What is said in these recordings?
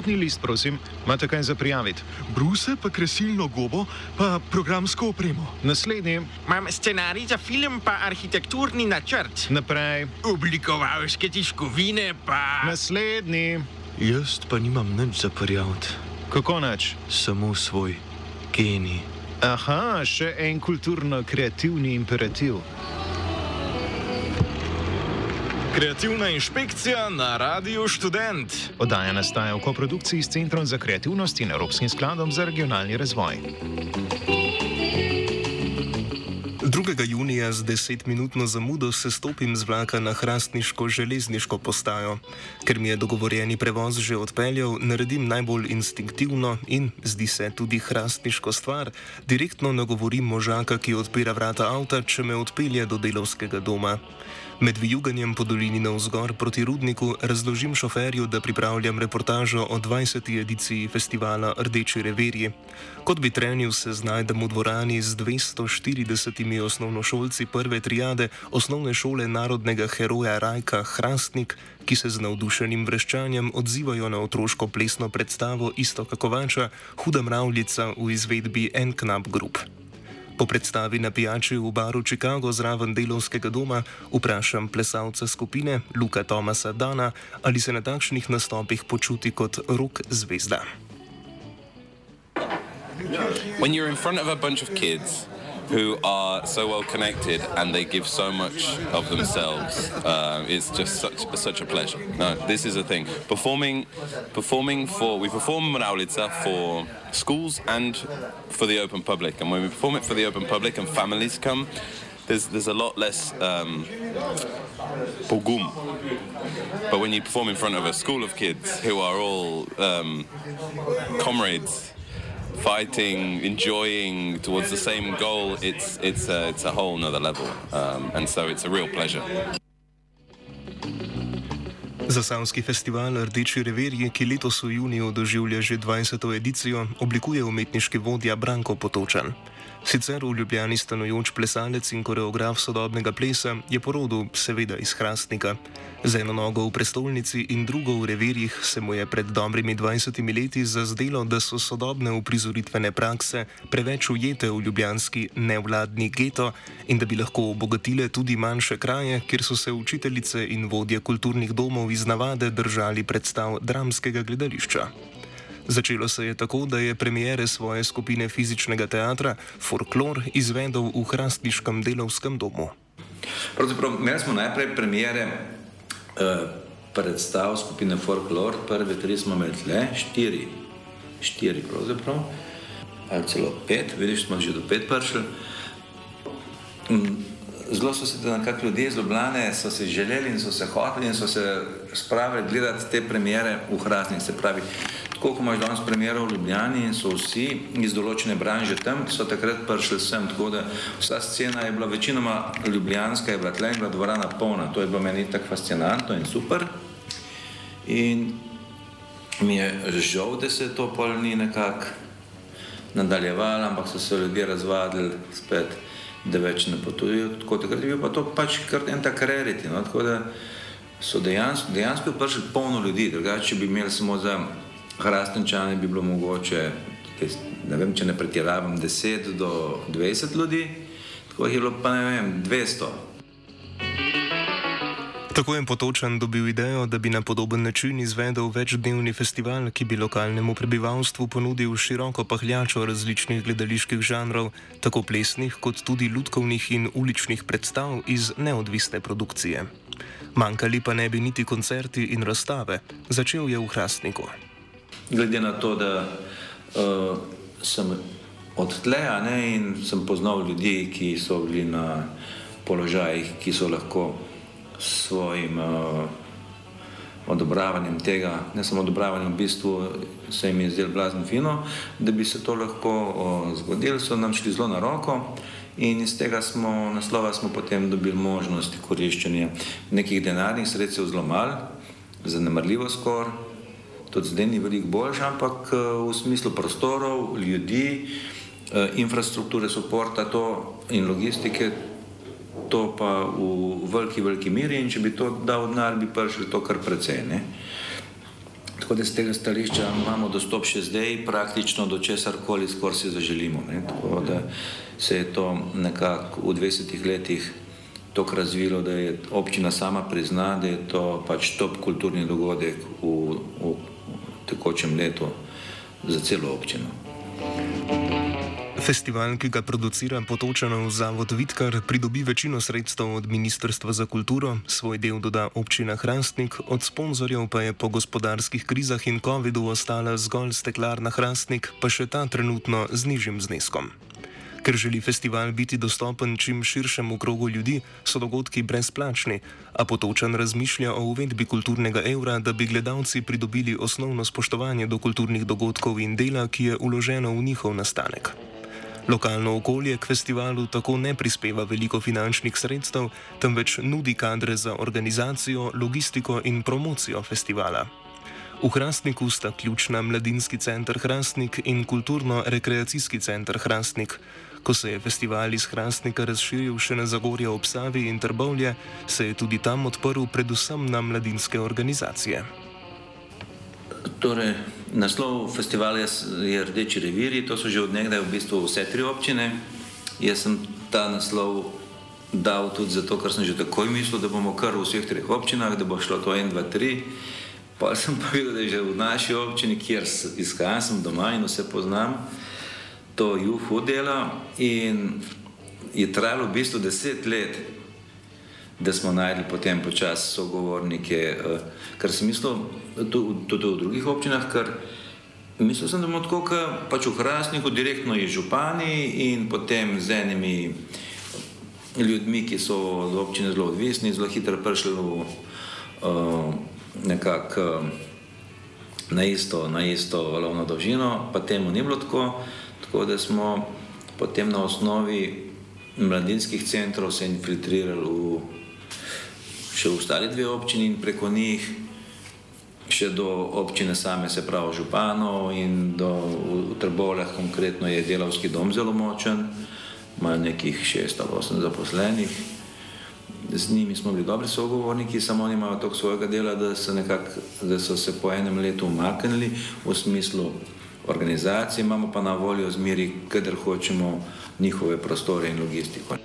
Potni list, prosim, imate kaj za prijaviti? Bruse, pa kresilno gobo, pa programsko opremo. Naslednji. Imam scenarij za film, pa arhitekturni načrt. Naprej. Oblikovalske tiskovine, pa... Naslednji. Jaz pa nimam nič za prijaviti. Kako nač? Samo svoj genij. Aha, še en kulturno-kreativni imperativ. Kreativna inšpekcija na Radiu Študent. Oddaja nastaja v koprodukciji s Centrom za kreativnost in Evropskim skladom za regionalni razvoj. 2. junija z 10-minutno zamudo se stopim z vlaka na hrastniško železniško postajo. Ker mi je dogovorjeni prevoz že odpeljal, naredim najbolj instinktivno in, zdi se, tudi hrastniško stvar, direktno nagovorim možaka, ki odpira vrata avta, če me odpelje do delavskega doma. Med vijuganjem po dolini navzgor proti Rudniku razložim šoferju, da pripravljam reportažo o 20. ediciji festivala Rdeči revirji. Kot bi trenil, se znajdem v dvorani z 240 osnovnošolci prve triade osnovne šole narodnega heroja Rajka Hrastnik, ki se z navdušenim vreščanjem odzivajo na otroško plesno predstavo Iztoka Kovača Huda mravljica v izvedbi N-Knap Group. Po predstavi na pijači v baru Chicago zraven delavskega doma vprašam plesalca skupine Luka Tomasa Dana, ali se na takšnih nastopih počuti kot rock zvezda. When you're in front of a bunch of kids who are so well connected and they give so much of themselves, it's just such a pleasure. No, this is a thing. We perform Mravljica for schools and for the open public, and when we perform it for the open public and families come, there's a lot less pogum. But when you perform in front of a school of kids who are all comrades, fighting, enjoying towards the same goal, it's a whole nother level, and so it's a real pleasure. Zasavski festival Rdeči revirji, ki letos v juniju doživlja že 20. edicijo, oblikuje umetniški vodja Branko Potočan. Sicer v Ljubljani stanujoč plesalec in koreograf sodobnega plesa je po rodu seveda iz Hrastnika. Z eno nogo v prestolnici in drugo v revirjih se mu je pred dobrimi 20 leti zazdelo, da so sodobne uprizoritvene prakse preveč ujete v ljubljanski nevladni geto in da bi lahko obogatile tudi manjše kraje, kjer so se učiteljice in vodje kulturnih domov iz navade držali predstav dramskega gledališča. Začelo se je tako, da je premiere svoje skupine fizičnega teatra Folklor izvedel v hrastniškem delavskem domu. Pravzaprav, imeli smo najprej premiere predstav skupine Folklor, prve 3 smo imeli tle, 4 pravzaprav, ali celo 5, vidiš, smo že do 5 prišli. Zelo so se nekako ljudje iz Ljubljane, so se želeli in so se hoteli in so se spravili gledati te premiere v Hrastnik. Se pravi, tako ko imaš danes premiero v Ljubljani in so vsi iz določene branže tam, ki so takrat prišli sem, tako da vsa scena je bila večinoma ljubljanska, je bila tle in bila dvorana polna. To je bilo meni tako fascinantno in super. In mi je žal, da se to pol ni nekako nadaljevalo, ampak so se ljudje razvadili spet, da več ne potujejo. Tako takrat je bil pa to pač kar en tak rarity, no? Tako da so dejansko prišli polno ljudi, drugače če bi imeli samo za Hrastničane bi bilo mogoče, ne vem, če ne pretiravam, 10 do 20 ljudi, tako je bilo pa ne vem, 200. Tako je Potočan dobil idejo, da bi na podoben način izvedel večdnevni festival, ki bi lokalnemu prebivalstvu ponudil široko pahljačo različnih gledaliških žanrov, tako plesnih kot tudi lutkovnih in uličnih predstav iz neodvisne produkcije. Manjkali pa ne bi niti koncerti in razstave. Začel je v Hrastniku. Glede na to, da sem od tle in sem poznal ljudi, ki so bili na položajih, ki so lahko s svojim odobravanjem tega, ne samo odobravanjem, v bistvu se jim je zdelo blazno fino, da bi se to lahko zgodilo, so nam šli zelo na roko in iz tega naslova smo potem dobili možnosti koriščenja nekih denarnih sredstev zelo malo, zanemarljivo skoraj, tudi zdaj ni veliko boljše, ampak v smislu prostorov, ljudi, infrastrukture, suporta in logistike, to pa v veliki meri in če bi to dal denar, bi prišli to kar precej, ne. Tako da z tega stališča imamo dostop še zdaj praktično do česarkoli, skoraj si zaželimo. Ne? Tako da se je to nekako v 20 letih tako razvilo, da je občina sama prizna, da je to pač top kulturni dogodek v tekočem letu za celo občino. Festival, ki ga producira Potočanov zavod Vidkar, pridobi večino sredstev od Ministrstva za kulturo, svoj del doda občina Hrastnik, od sponzorjev pa je po gospodarskih krizah in covidu ostala zgolj Steklarna Hrastnik, pa še ta trenutno z nižjim zneskom. Ker želi festival biti dostopen čim širšemu krogu ljudi, so dogodki brezplačni, a Potočan razmišlja o uvedbi kulturnega evra, da bi gledalci pridobili osnovno spoštovanje do kulturnih dogodkov in dela, ki je vloženo v njihov nastanek. Lokalno okolje k festivalu tako ne prispeva veliko finančnih sredstev, temveč nudi kadre za organizacijo, logistiko in promocijo festivala. V Hrastniku sta ključna Mladinski center Hrastnik in Kulturno-rekreacijski center Hrastnik. Ko se je festival iz Hrastnika razširil še na Zagorje ob Savi in Trbovlje, se je tudi tam odprl predvsem na mladinske organizacije. Torej, naslov festivala je Rdeči revirji, to so že od nekdaj v bistvu vse 3 občine. Jaz sem ta naslov dal tudi zato, ker sem že takoj mislil, da bomo kar v vseh 3 občinah, da bo šlo to 1, 2, 3. Pa sem pa videl, da je že v naši občini, kjer izhajam, sem doma in vse poznam, to juhu dela in je trajalo v bistvu 10 let, da smo najdli potem počasi sogovornike, kar sem mislil tudi v drugih občinah, ker mislil sem, da bomo tako, pač v Hrastniku direktno je župani in potem z enimi ljudmi, ki so od občine zelo odvisni, zelo hitro prišli nekako na isto valovno dolžino, pa temu ni bilo tako da smo potem na osnovi mladinskih centrov se infiltrirali še v ostali 2 občini in preko njih še do občine same, se pravi županov, in v Trbovljah konkretno je delavski dom zelo močen, ima nekih 6 ali 8 zaposlenih. Z njimi smo bili dobri sogovorniki, samo oni imajo toliko svojega dela, da so se po enem letu umaknili v smislu organizacije, imamo pa na voljo zmeri, kadar hočemo, njihove prostore in logistiko.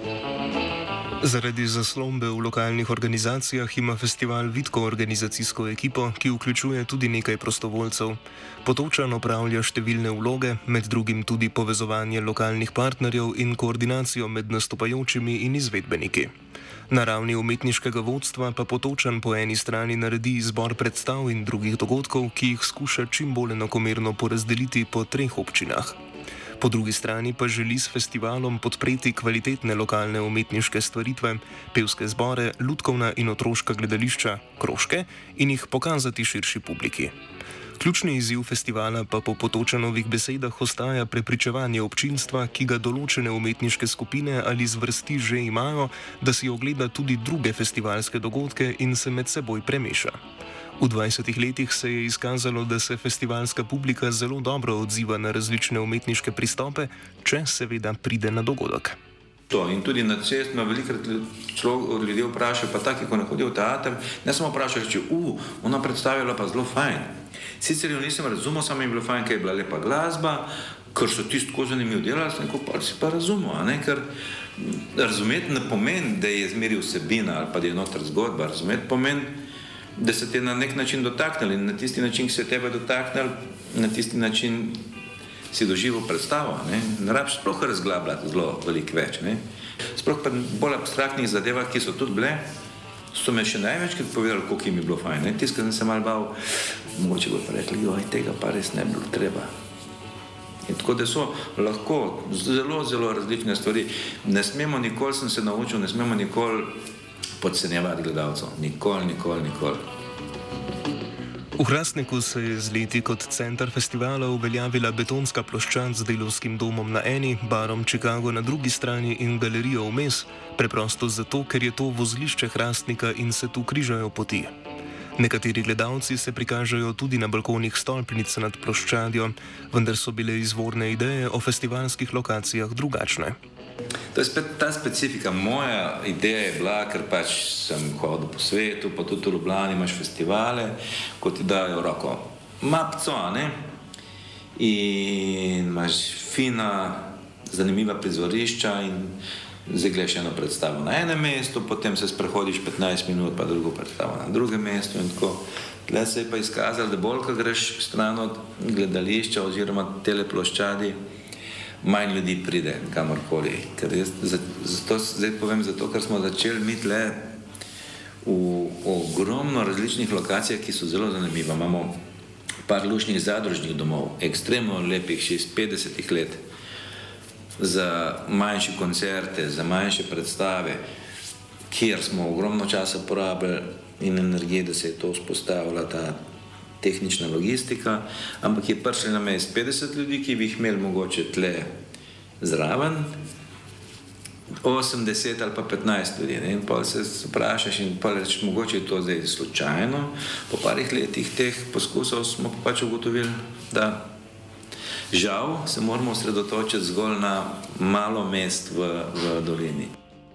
Zaradi zaslombe v lokalnih organizacijah ima festival vitko organizacijsko ekipo, ki vključuje tudi nekaj prostovoljcev. Potočan opravlja številne vloge, med drugim tudi povezovanje lokalnih partnerjev in koordinacijo med nastopajočimi in izvedbeniki. Na ravni umetniškega vodstva pa Potočan po eni strani naredi izbor predstav in drugih dogodkov, ki jih skuša čim bolj enakomerno porazdeliti po 3 občinah. Po drugi strani pa želi s festivalom podpreti kvalitetne lokalne umetniške stvaritve, pevske zbore, lutkovna in otroška gledališča, krožke in jih pokazati širši publiki. Ključni izziv festivala pa po Potočanovih besedah ostaja prepričevanje občinstva, ki ga določene umetniške skupine ali zvrsti že imajo, da si ogleda tudi druge festivalske dogodke in se med seboj premeša. V 20 letih se je izkazalo, da se festivalska publika zelo dobro odziva na različne umetniške pristope, če seveda pride na dogodek. In tudi na cesti me velikokrat ljudje vprašajo, pa taki, ko ne hodijo v teater, ne samo vprašajo, reči, ona predstavila pa zelo fajn. Sicer jo nisem razumel, samo je bilo fajn, ker je bila lepa glasba, ker so tisti tako zanimivo delali, sem rekel, pa si pa razumel, ker razumeti ne pomeni, da je zmeri vsebina ali pa da je noter zgodba, razumeti pomeni, da se te na nek način dotaknili in na tisti način, ki se tebe dotaknili, na tisti način si doživel predstavo. Ne rabiš sploh razglabljati zelo veliko več. Sploh pa bolj abstraktnih zadevah, ki so tudi bile, so me še največkrat povedali, koliko jim je bilo fajn. Tiskaj sem se malo bal, mogoče bo pa rekli, tega pa res ne bi bilo treba. In tako da so lahko zelo, zelo različne stvari. Ne smemo nikoli, sem se naučil, ne smemo nikoli podcenjevati gledalcev. Nikoli, nikoli, nikoli. V Hrastniku se je z leti kot center festivala uveljavila betonska ploščad z delavskim domom na eni, barom Chicago na drugi strani in galerijo vmes, preprosto zato, ker je to vozlišče Hrastnika in se tu križajo poti. Nekateri gledalci se prikažejo tudi na balkonih stolpnic nad ploščadjo, vendar so bile izvorne ideje o festivalskih lokacijah drugačne. To je spet ta specifika. Moja ideja je bila, ker pač sem hodil po svetu, pa tudi v Ljubljani imaš festivale, ko ti dajo roko mapco, ne? In imaš fina, zanimiva prizorišča in zdaj gledaš eno predstavo na enem mestu, potem se sprehodiš 15 minut, pa drugo predstavo na drugem mestu in tako. Tle se je pa izkazalo, da bolj, ko greš stran od gledališča oziroma teleploščadi, manj ljudi pride kamorkoli. Ker zdaj povem zato, ker smo začeli mi tle v ogromno različnih lokacijah, ki so zelo zanimive. Imamo par lušnih zadružnih domov, ekstremno lepih, še iz 50 let, za manjše koncerte, za manjše predstave, kjer smo ogromno časa porabili in energije, da se je to vzpostavila ta tehnična logistika, ampak je prišli na mest 50 ljudi, ki bi jih imeli mogoče tle zraven, 80 ali pa 15 ljudi. Ne? In pa se vprašaš in pa rečeš, mogoče je to zdaj slučajno. Po parih letih teh poskusov smo pa pač ugotovili, da žal se moramo osredotočiti zgolj na malo mest v dolini.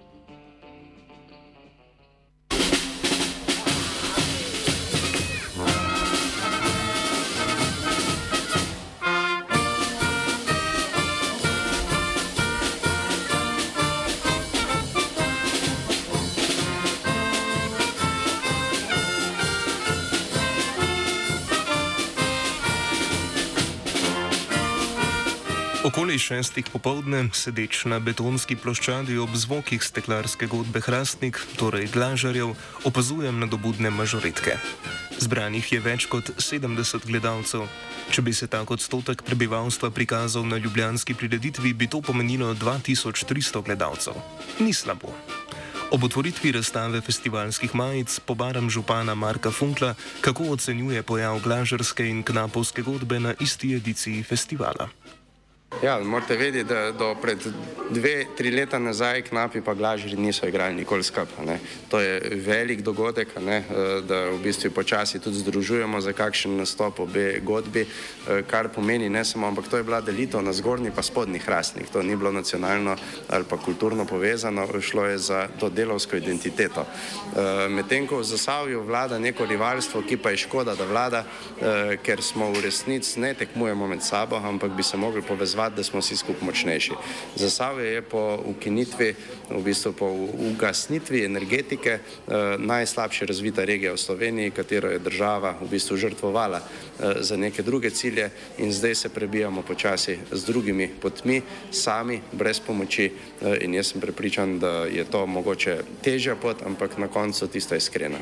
Okoli 6. popoldne, sedeč na betonski ploščadi ob zvokih steklarske godbe Hrastnik, torej Glažarjev, opazujem nadobudne mažoretke. Zbranih je več kot 70 gledalcev. Če bi se tak odstotek prebivalstva prikazal na ljubljanski prireditvi, bi to pomenilo 2300 gledalcev. Ni slabo. Ob otvoritvi razstave festivalskih majic pobaram župana Marka Funkla, kako ocenjuje pojav glažarske in knapovske godbe na isti ediciji festivala. Ja, morate vedeti, da do pred 2-3 leta nazaj knapi pa glažari niso igrali nikoli skupaj. To je velik dogodek, da v bistvu počasi tudi združujemo za kakšen nastop obe godbi, kar pomeni ne samo, ampak to je bila delitev na zgornji pa spodnji Hrastnik. To ni bilo nacionalno ali pa kulturno povezano, šlo je za to delavsko identiteto. Medtem ko v Zasavju vlada neko rivalstvo, ki pa je škoda, da vlada, ker smo v resnici ne tekmujemo med sabo, ampak bi se mogli povezati, da smo vsi skupaj močnejši. Zasavje je po ukinitvi, v bistvu po ugasnitvi energetike najslabše razvita regija v Sloveniji, katero je država v bistvu žrtvovala za neke druge cilje in zdaj se prebijamo počasi z drugimi potmi, sami, brez pomoči in jaz sem prepričan, da je to mogoče težja pot, ampak na koncu tista iskrena.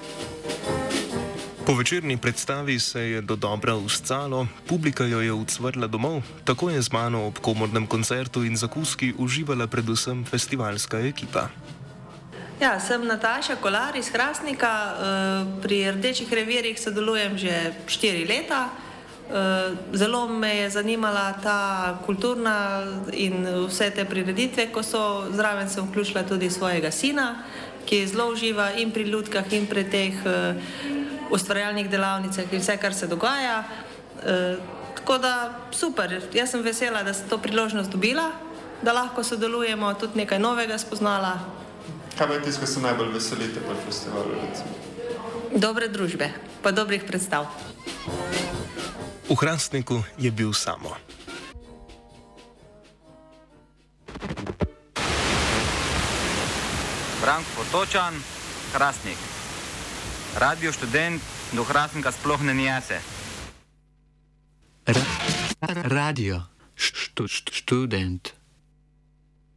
Po večerni predstavi se je dodobra uscalo, publika jo je ucvrla domov, tako je z mano ob komornem koncertu in zakuski uživala predvsem festivalska ekipa. Ja, sem Nataša Kolar iz Hrastnika, pri Rdečih revirjih sodelujem že 4 leta. Zelo me je zanimala ta kulturna in vse te prireditve, ko so zraven sem vključila tudi svojega sina, ki zelo uživa in pri lutkah in pri teh ustvarjalnih delavnicah in vse, kar se dogaja. Tako da super, jaz sem vesela, da sem to priložnost dobila, da lahko sodelujemo, tudi nekaj novega spoznala. Kaj pa je tisto, ko se najbolj veselite pri festivalu? Dobre družbe, pa dobrih predstav. V Hrastniku je bil Samo. Branko Potočan, Hrastnik. Radio Študent do Hrastnika sploh ne nijese. Radio Študent.